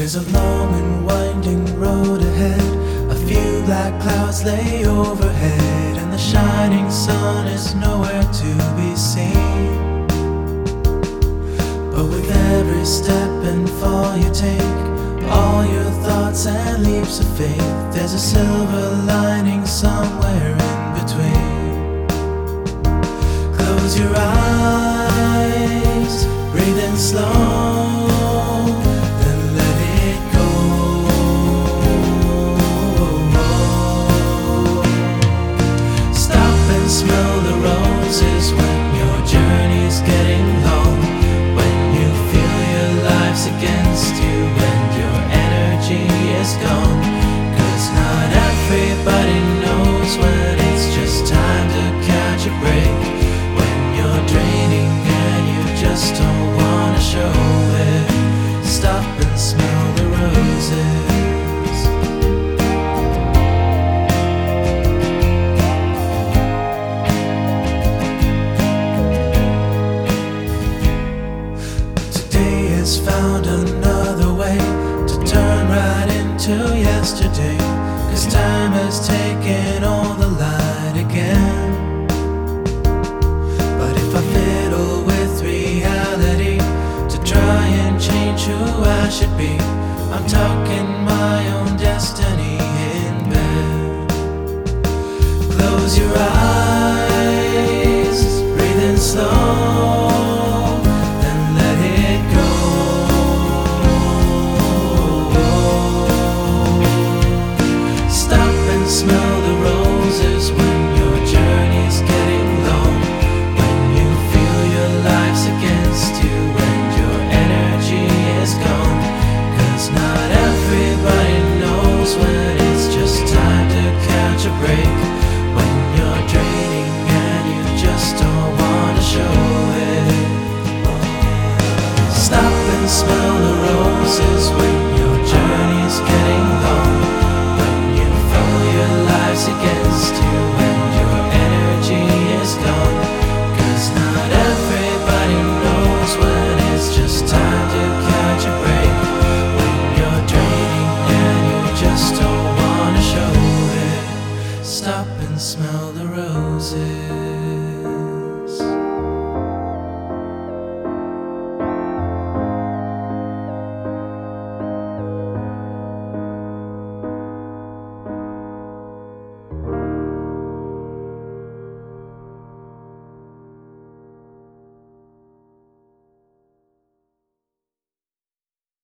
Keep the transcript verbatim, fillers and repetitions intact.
There's a long and winding road ahead. A few black clouds lay overhead, and the shining sun is nowhere to be seen. But with every step and fall you take, all your thoughts and leaps of faith, there's a silver lining somewhere in between. Close your eyes, breathe in slow, then let it go. Stop and smell the roses when your journey's getting long, when you feel your life's against you and your energy is gone. 'Cause not everybody knows when it's just time to catch a break, when you're draining and you just don't wanna show it. Stop and smell the roses. Today has found another way to turn right into yesterday, 'cause time has taken all the light again. But if I fiddle with reality to try and change who I should be, I'm talking my own destiny in bed. Close your